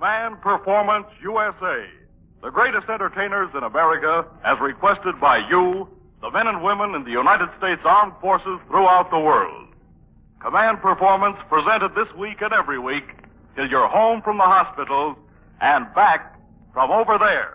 Command Performance USA, the greatest entertainers in America, as requested by you, the men and women in the United States Armed Forces throughout the world. Command Performance presented this week and every week till you're home from the hospital and back from over there.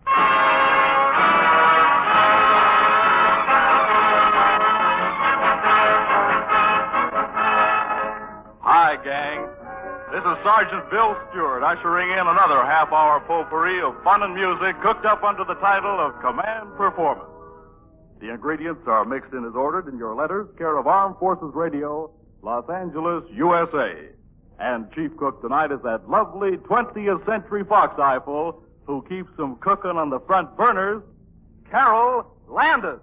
Hi, gang. This is Sergeant Bill Stewart ushering in another half-hour potpourri of fun and music cooked up under the title of Command Performance. The ingredients are mixed in as ordered in your letters, care of Armed Forces Radio, Los Angeles, USA. And chief cook tonight is that lovely 20th Century Fox eyeful who keeps them cooking on the front burners, Carol Landis.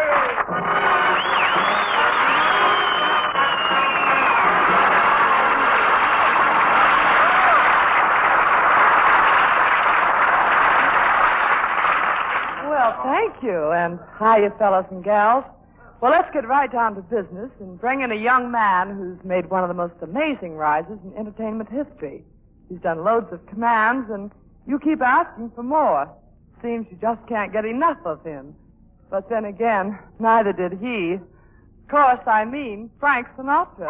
Well, thank you, and hiya, fellas and gals. Well, let's get right down to business and bring in a young man who's made one of the most amazing rises in entertainment history. He's done loads of commands, and you keep asking for more. Seems you just can't get enough of him. But then again, neither did he. Of course, I mean Frank Sinatra.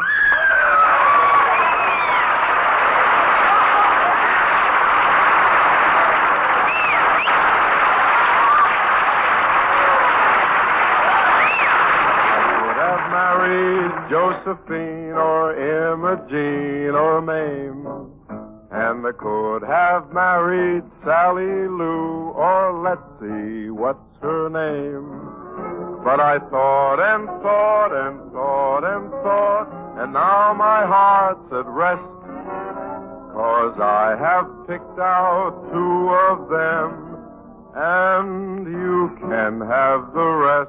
Josephine or Imogene or Mame, and I could have married Sally Lou or let's see, what's her name? But I thought and thought and thought and thought, and now my heart's at rest, 'cause I have picked out two of them, and you can have the rest.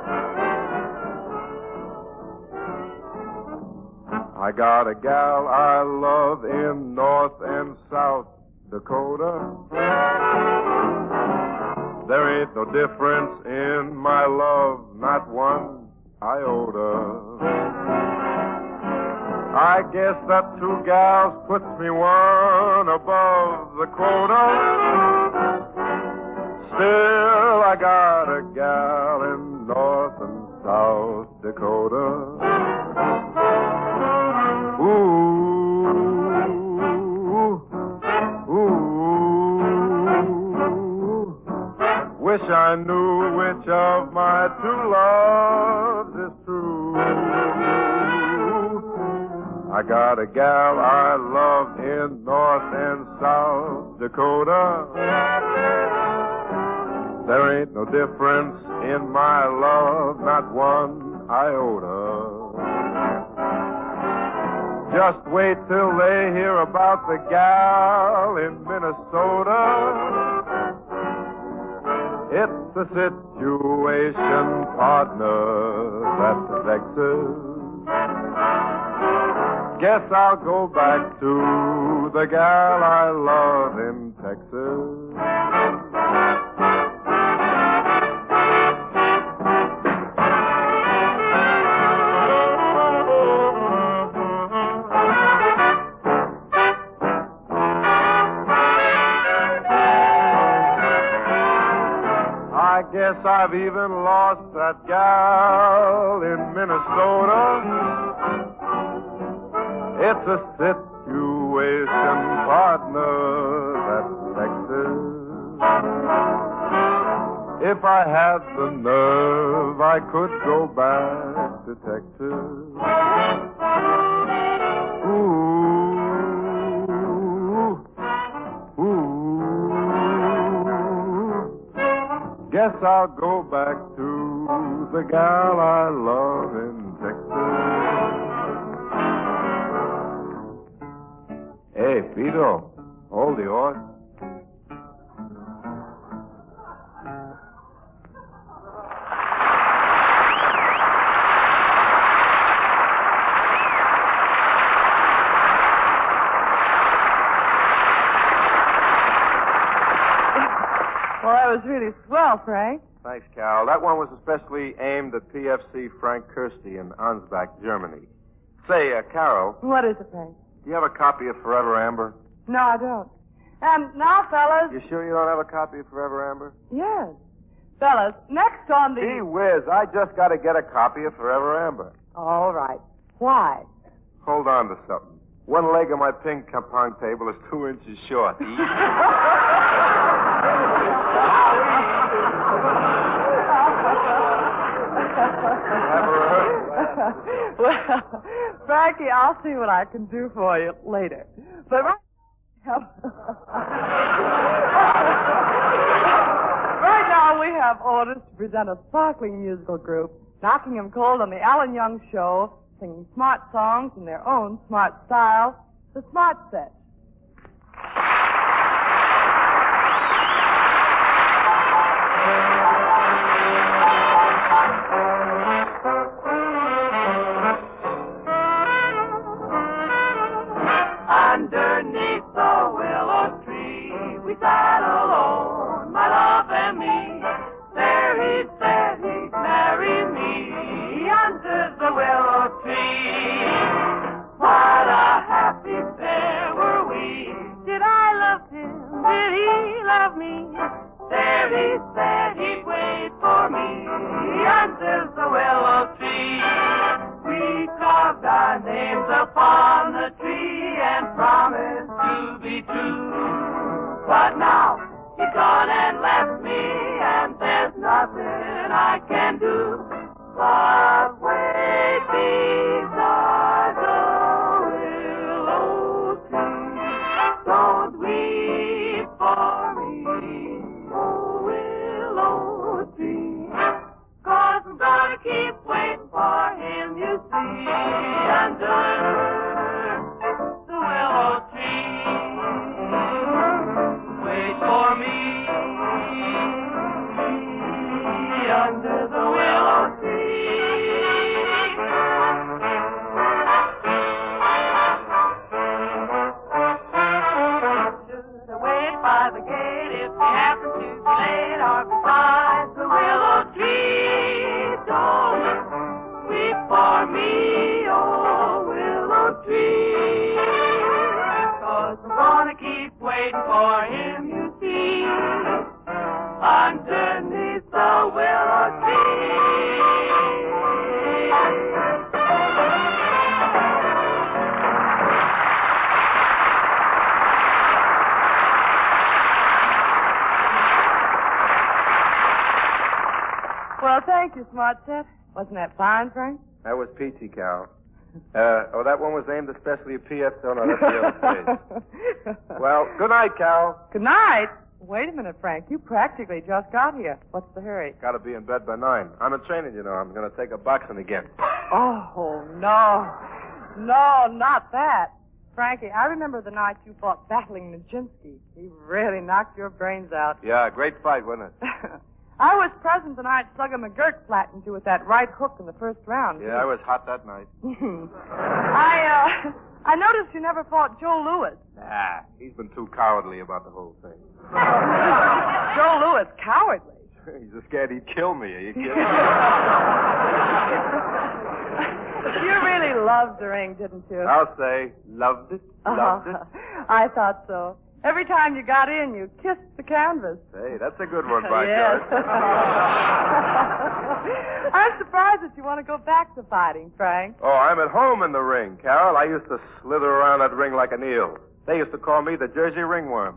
I got a gal I love in North and South Dakota. There ain't no difference in my love, not one iota. I guess that two gals puts me one above the quota. Still, I got a gal in North and South Dakota. Wish I knew which of my two loves is true. I got a gal I love in North and South Dakota. There ain't no difference in my love, not one iota. Just wait till they hear about the gal in Minnesota. It's a situation, partner, that vexes. Guess I'll go back to the gal I love in Texas. Guess I've even lost that gal in Minnesota. It's a situation, partner, that's Texas. If I had the nerve, I could go back to Texas. Guess I'll go back to the gal I love in Texas. Hey, Pito, hold the horse. Well, that was really swell, Frank. Thanks, Carol. That one was especially aimed at PFC Frank Kirsty in Ansbach, Germany. Say, Carol. What is it, Frank? Do you have a copy of Forever Amber? No, I don't. And now, fellas... You sure you don't have a copy of Forever Amber? Yes. Fellas, next on the... Gee whiz, I just got to get a copy of Forever Amber. All right. Why? Hold on to something. One leg of my ping pong table is 2 inches short. Well, Frankie, I'll see what I can do for you later. But right now we have orders to present a sparkling musical group, knocking 'em cold on the Alan Young Show, singing smart songs in their own smart style, the Smart Set. Underneath the willow tree, we sat alone, my love and me. There he said he'd marry me under the willow tree. What a happy pair were we. Did I love him? Did he love me? There he said he'd wait for me under the willow tree. We carved our names upon the tree and promised to be true. But now he's gone and left me, and there's nothing I can do but wait beside the willow tree. Don't weep for me, oh willow tree, 'cause I'm gonna keep waiting for him, you see, under the willow tree. Wait for me under the willow tree. Should I wait by the gate if he happens to be late, or beside the willow tree? Don't weep for me, oh willow tree, 'cause I'm gonna keep waiting for him, you see, underneath the willow tree. Well, thank you, Smart Set. Wasn't that fine, Frank? That was peachy, Cal. That one was aimed especially at P.F. Oh, no, that's the other stage. Well, good night, Cal. Good night. Wait a minute, Frank. You practically just got here. What's the hurry? Got to be in bed by 9. I'm in training, you know. I'm going to take up boxing again. Oh, no. No, not that. Frankie, I remember the night you fought Battling Nijinsky. He really knocked your brains out. Yeah, great fight, wasn't it? I was present the night Slugger McGurk flattened you with that right hook in the first round. Yeah, I was hot that night. I noticed you never fought Joe Louis. Nah, he's been too cowardly about the whole thing. Joe Louis, cowardly. He's just scared he'd kill me. Are you kidding? You really loved the ring, didn't you? I'll say, loved it, loved it. I thought so. Every time you got in, you kissed the canvas. Hey, that's a good one, by Yes. George. I'm surprised that you want to go back to fighting, Frank. Oh, I'm at home in the ring, Carol. I used to slither around that ring like an eel. They used to call me the Jersey Ringworm.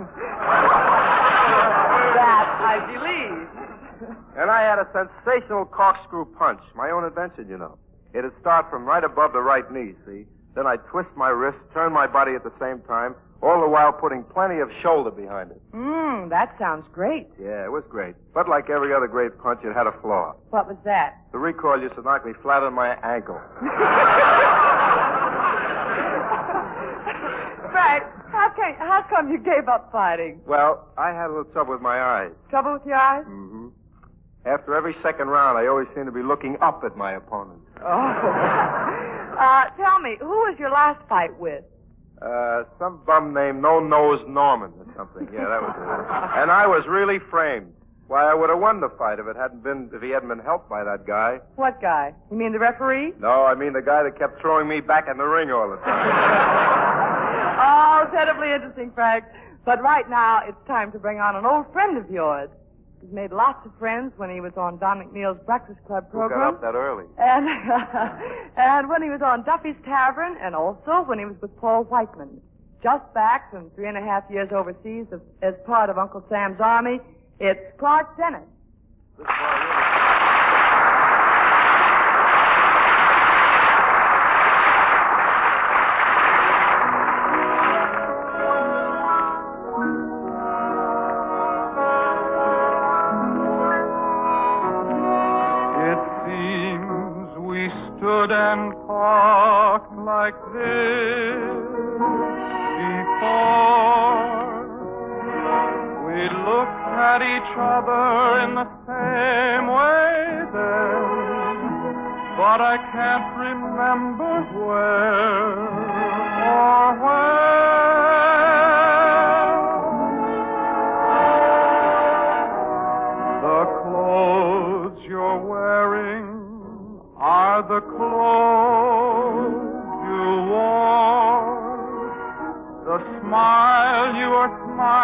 That I believe. And I had a sensational corkscrew punch, my own invention, you know. It'd start from right above the right knee, see? Then I'd twist my wrist, turn my body at the same time, all the while putting plenty of shoulder behind it. That sounds great. Yeah, it was great. But like every other great punch, it had a flaw. What was that? The recoil used to knock me flat on my ankle. Frank, how come you gave up fighting? Well, I had a little trouble with my eyes. Trouble with your eyes? Mm-hmm. After every second round, I always seemed to be looking up at my opponent. Oh. Tell me, who was your last fight with? Some bum named No Nose Norman or something. Yeah, that was it. And I was really framed. Why, I would have won the fight if he hadn't been helped by that guy. What guy? You mean the referee? No, I mean the guy that kept throwing me back in the ring all the time. Oh, terribly interesting, Frank. But right now, it's time to bring on an old friend of yours. He's made lots of friends when he was on Don McNeil's Breakfast Club program. Who got up that early? And, and when he was on Duffy's Tavern, and also when he was with Paul Whiteman. Just back from 3.5 years overseas as part of Uncle Sam's Army, it's Clark Dennis. And talked like this before. We looked at each other in the same way then, but I can't remember where or when. The clothes you're wearing are the clothes you wore. The smile you were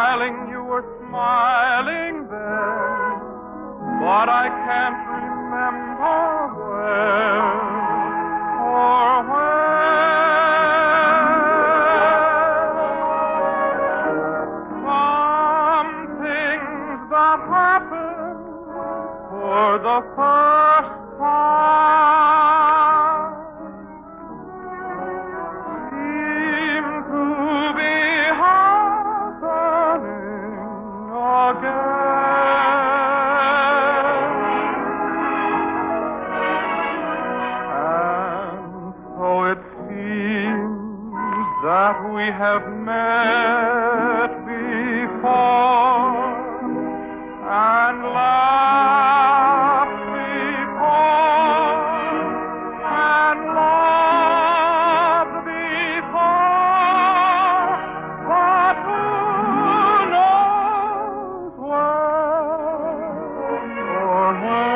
smiling then, but I can't remember where or when. Some things that happen for the first time seem to be happening again. And so it seems that we have met before and laughed before and loved before, but who knows where or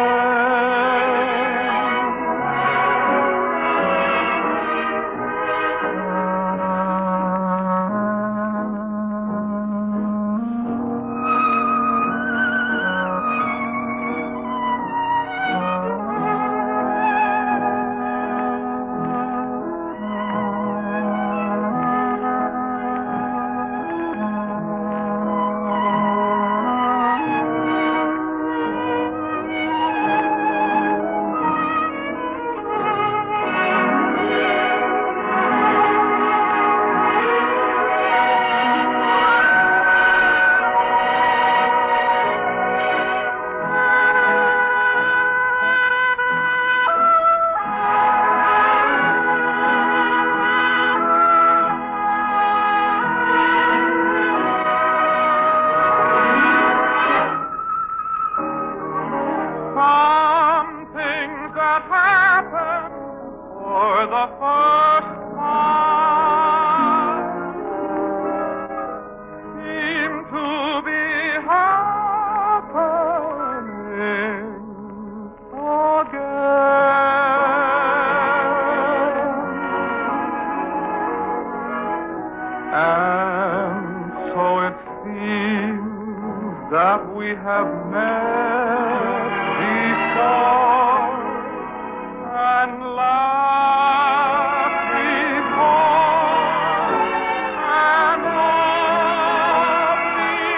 that we have met before and laughed before and loved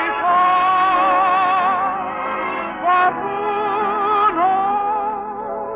before, but who knows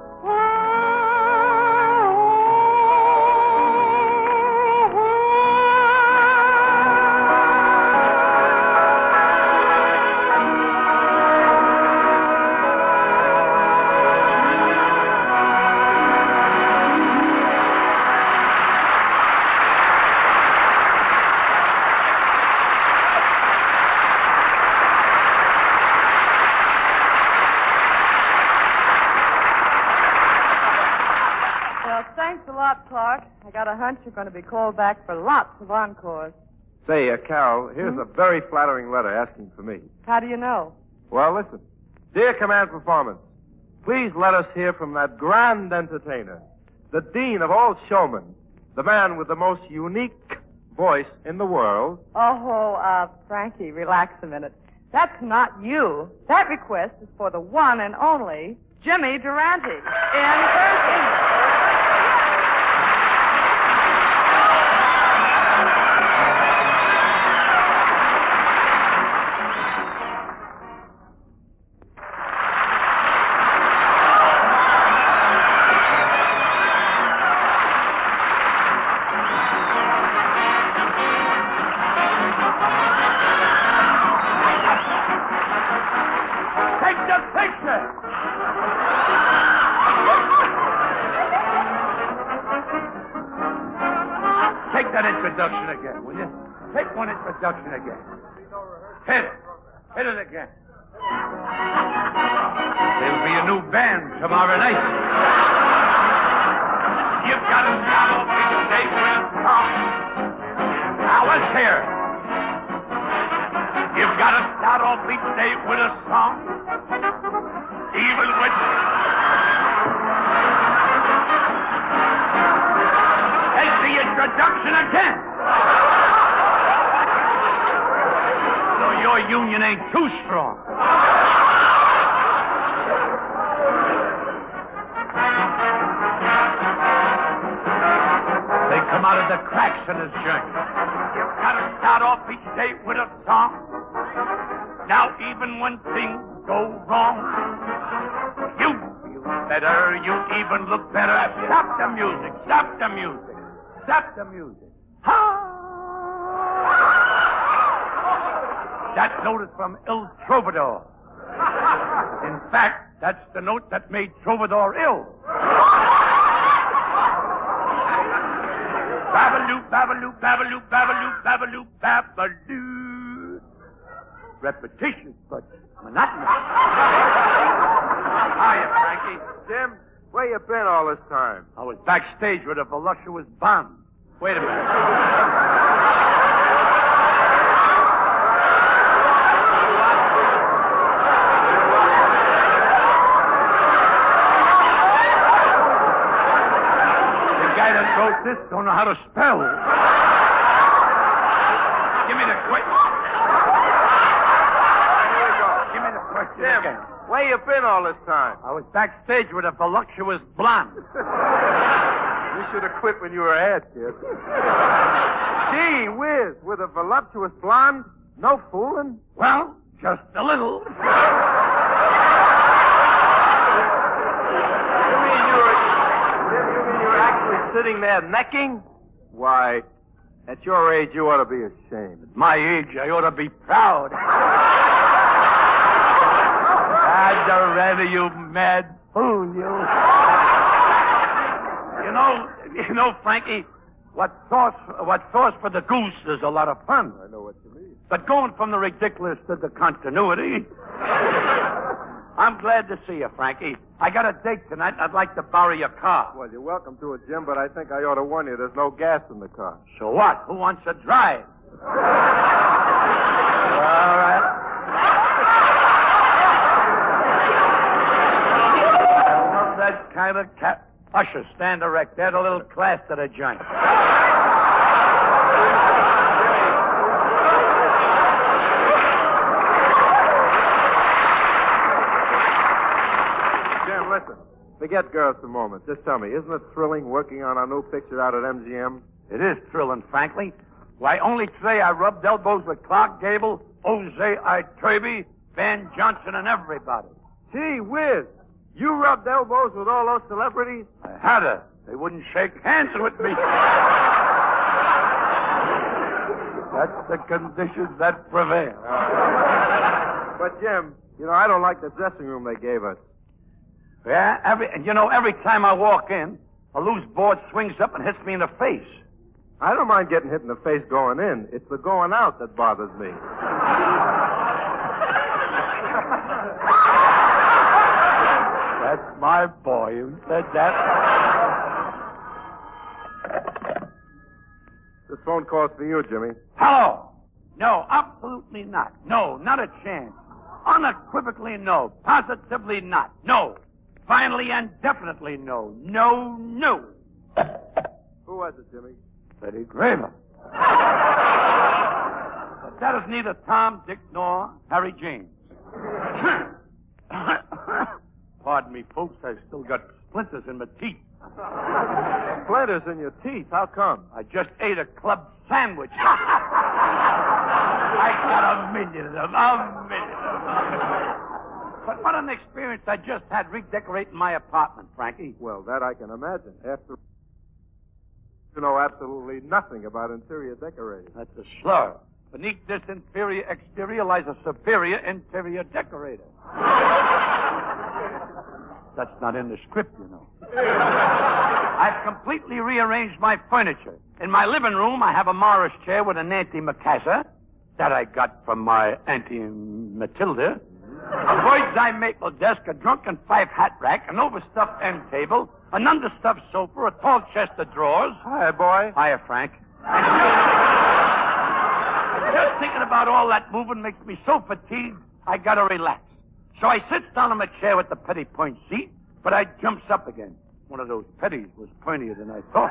Thanks a lot, Clark. I got a hunch you're going to be called back for lots of encores. Say, Carol, here's a very flattering letter asking for me. How do you know? Well, listen. Dear Command Performance, please let us hear from that grand entertainer, the dean of all showmen, the man with the most unique voice in the world. Oh, Frankie, relax a minute. That's not you. That request is for the one and only Jimmy Durante in person. Take that introduction again, will you? Take one introduction again. Hit it. Hit it again. There'll be a new band tomorrow night. You've got to start off each day with a song. Now let's hear it. You've got to start off each day with a song. Even with... the introduction again. So your union ain't too strong. They come out of the cracks in his journey. You've got to start off each day with a song. Now, even when things go wrong, you feel better, you even look better. Stop the music, stop the music. Stop the music. That note is from Il Trovador. In fact, that's the note that made Trovador ill. Babaloo, babaloo, babaloo, babaloo, babaloo, babaloo. Repetition, but monotonous. Hiya, Frankie. Jim, where you been all this time? I was backstage with a voluptuous Bond. Wait a minute. The guy that wrote this don't know how to spell. Give me the question. Here we go. Give me the question Jim, again. where you been all this time? I was backstage with a voluptuous blonde. You should have quit when you were ahead, kid. Gee whiz, with a voluptuous blonde? No fooling? Well, just a little. You mean you were actually sitting there necking? Why, at your age, you ought to be ashamed. At my age, I ought to be proud. Rather, you mad fool, you. You know, Frankie, what sauce for the goose is a lot of fun. I know what you mean. But going from the ridiculous to the continuity, I'm glad to see you, Frankie. I got a date tonight, and I'd like to borrow your car. Well, you're welcome to it, Jim, but I think I ought to warn you there's no gas in the car. So what? Who wants to drive? All right. That kind of cat. Usher, stand erect. Add a little class to the joint. Jim, listen. Forget girls for a moment. Just tell me, isn't it thrilling working on our new picture out at MGM? It is thrilling, frankly. Why, only today I rubbed elbows with Clark Gable, Jose Iturbe, Van Johnson, and everybody. Gee whiz. You rubbed elbows with all those celebrities? I had to. They wouldn't shake hands with me. That's the conditions that prevail. But, Jim, I don't like the dressing room they gave us. Yeah, every time I walk in, a loose board swings up and hits me in the face. I don't mind getting hit in the face going in. It's the going out that bothers me. That's my boy who said that. This phone call's for you, Jimmy. Hello. No, absolutely not. No, not a chance. Unequivocally no. Positively not. No. Finally and definitely no. No, no. Who was it, Jimmy? Betty Graver. But that is neither Tom, Dick, nor Harry James. Pardon me, folks. I've still got splinters in my teeth. Splinters in your teeth? How come? I just ate a club sandwich. I got a million of them. But what an experience I just had redecorating my apartment, Frankie. Well, that I can imagine. After you know absolutely nothing about interior decorating. That's a slur. Beneath this inferior exterior lies a superior interior decorator. That's not in the script, you know. I've completely rearranged my furniture. In my living room, I have a Morris chair with an antimacassar that I got from my Auntie Matilda. A bird's eye maple desk, a drunken five hat rack, an overstuffed end table, an understuffed sofa, a tall chest of drawers. Hi, boy. Hiya, Frank. Just thinking about all that moving makes me so fatigued, I gotta relax. So I sits down in my chair with the petty point seat, but I jumps up again. One of those petties was pointier than I thought.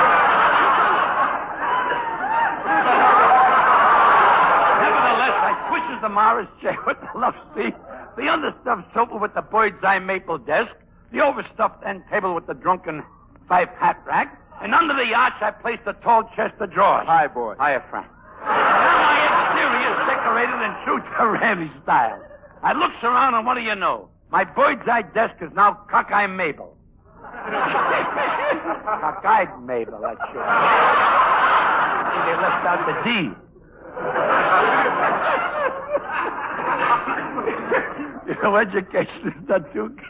Nevertheless, I pushes the Morris chair with the love seat, the understuffed sofa with the bird's eye maple desk, the overstuffed end table with the drunken five hat rack, and under the arch I placed a tall chest of drawers. Hi, boy. Hiya, Frank. Now my exterior is decorated in true Tarami style. I looks around and what do you know? My bird's eye desk is now cockeye Mabel. Cockeyed Mabel, that's sure. They left out the D. You know, education is not too good.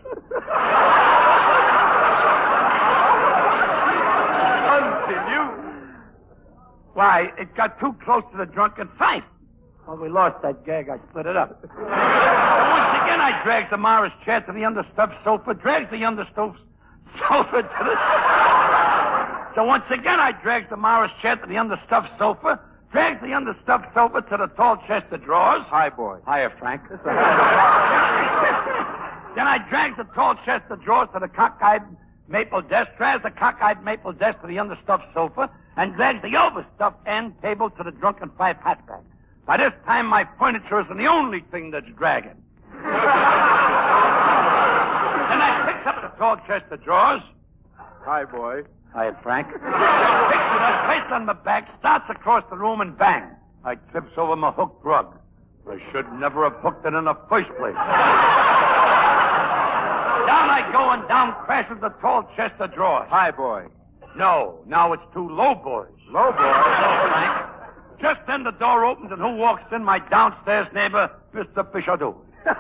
Continue. Why, it got too close to the drunken fife. When we lost that gag, I split it up. Once again, I drags the Morris chair to the understuffed sofa, drags the understuffed sofa to the... So once again, I drags the Morris chair to the understuffed sofa, drags the understuffed sofa to the tall chest of drawers. Hi, boy. Hiya, Frank. Then I drags the tall chest of drawers to the cockeyed maple desk, drags the cockeyed maple desk to the understuffed sofa, and drags the overstuffed end table to the drunken five hat rack. By this time, my furniture isn't the only thing that's dragging. Then I picks up the tall chest of drawers. Hi, boy. Hiya, Frank. Picks it up, placed on my back, starts across the room, and bang! I trips over my hooked rug. I should never have hooked it in the first place. Down I go, and down crashes the tall chest of drawers. Hi, boy. No, now it's two low boys. Low boy? No, Frank. Just then the door opens, and who walks in? My downstairs neighbor, Mr. Pichardou.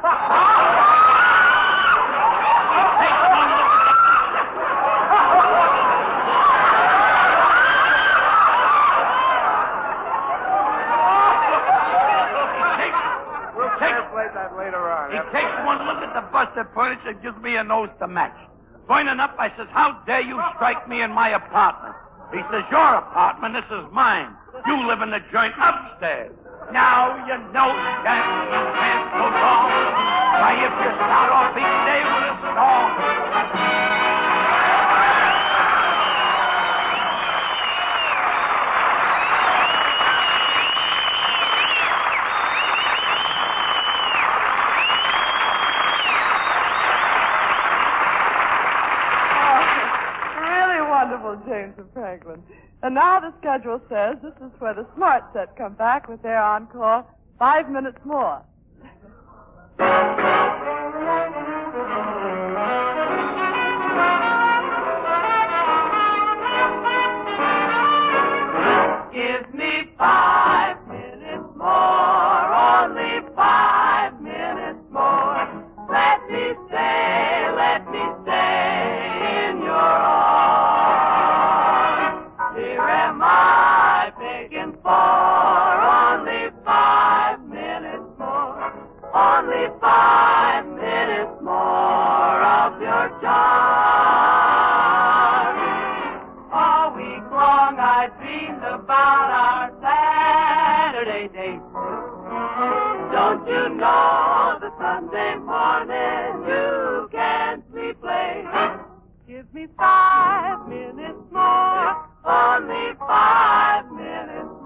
He takes one look at the busted furniture and gives me a nose to match. Pointing up, I says, how dare you strike me in my apartment? He says, your apartment, this is mine. You live in the joint upstairs. Now you know you can't go wrong. Why, if you start off each day with a song. James and Franklin. And now the schedule says this is where the Smart Set come back with their encore, 5 minutes more. Give me 5 minutes more, only 5 minutes more. Let me stay in your arms. Here am I begging for only 5 minutes more, only 5 minutes more of your charm. All week long I dreamed about our Saturday date. Don't you know that Sunday morning you can't sleep late? Give me 5 minutes more, only 5 minutes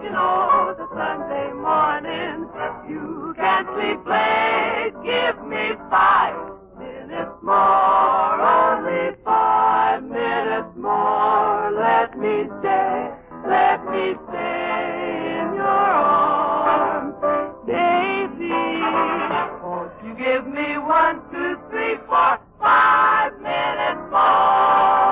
you know, the Sunday morning. You can't sleep late, give me 5 minutes more, only 5 minutes more. Let me stay in your arms, baby. Won't you give me 1, 2, 3, 4, 5 minutes more?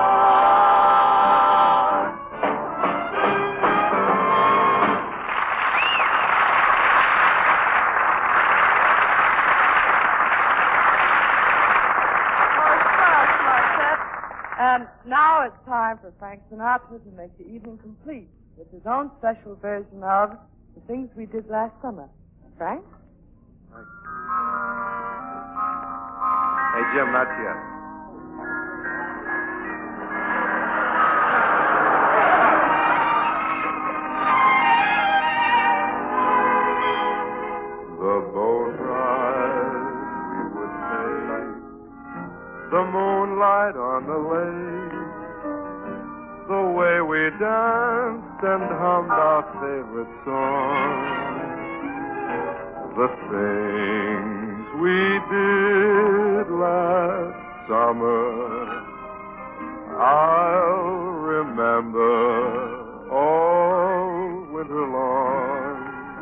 And now it's time for Frank Sinatra to make the evening complete with his own special version of The Things We Did Last Summer. Frank? Hey, Jim, not yet. The boat ride we would take, the moonlight on the lake, the way we danced and hummed our favorite songs, the things we did last summer, I'll remember all winter long.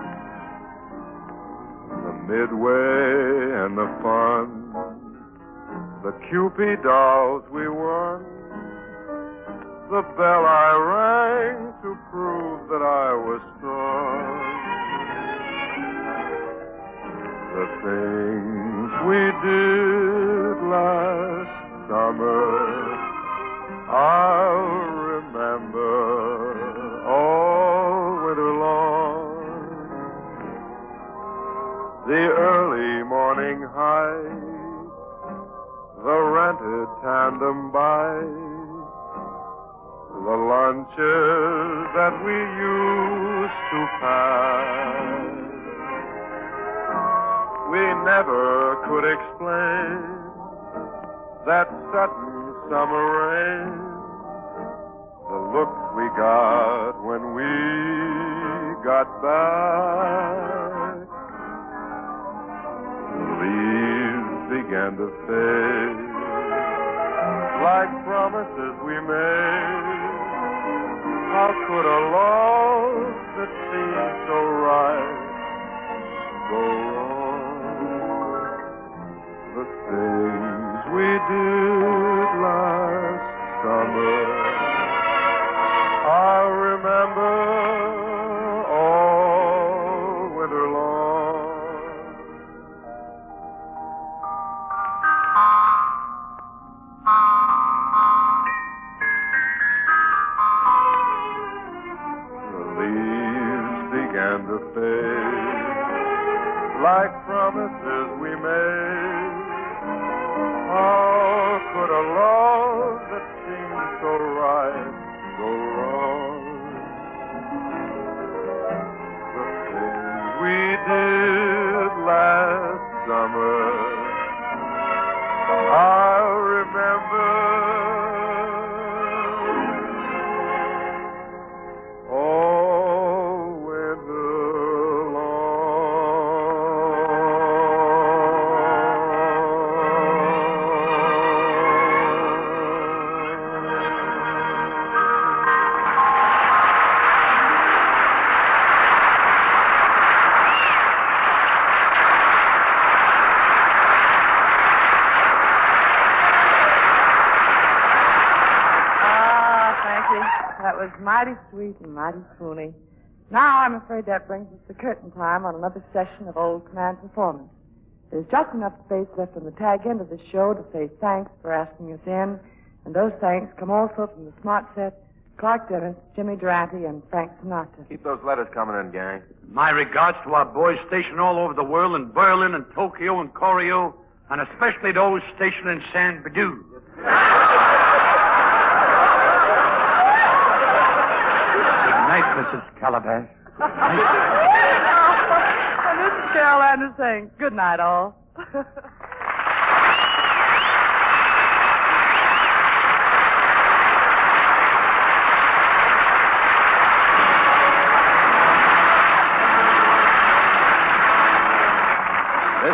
The midway and the fun, the Cupid dolls we won, the bell I rang to prove that I was strong. The things we did last summer, I'll remember all winter long. The early morning hike, the rented tandem bike, the lunches that we used to pass. We never could explain that sudden summer rain, the looks we got when we got back. The leaves began to fade like promises we made. How could a love that seemed so right go wrong? The things we did last summer, I'll remember all winter long. The leaves began to fade like promises we made. How could a love that seemed so right go wrong? The things we did last summer, I'll remember all winter That was mighty sweet and mighty swoony. Now I'm afraid that brings us to curtain time on another session of Old Command Performance. There's just enough space left on the tag end of the show to say thanks for asking us in, and those thanks come also from the Smart Set, Clark Dennis, Jimmy Durante, and Frank Sinatra. Keep those letters coming in, gang. My regards to our boys stationed all over the world in Berlin and Tokyo and Koryo, and especially those stationed in San Bedou. Good night, Mrs. Calabash. Good night. And this is Carol Anders saying good night, all.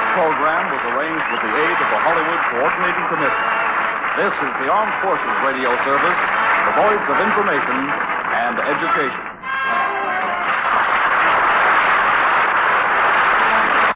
program was arranged with the aid of the Hollywood Coordinating Committee. This is the Armed Forces Radio Service, the voice of information and education.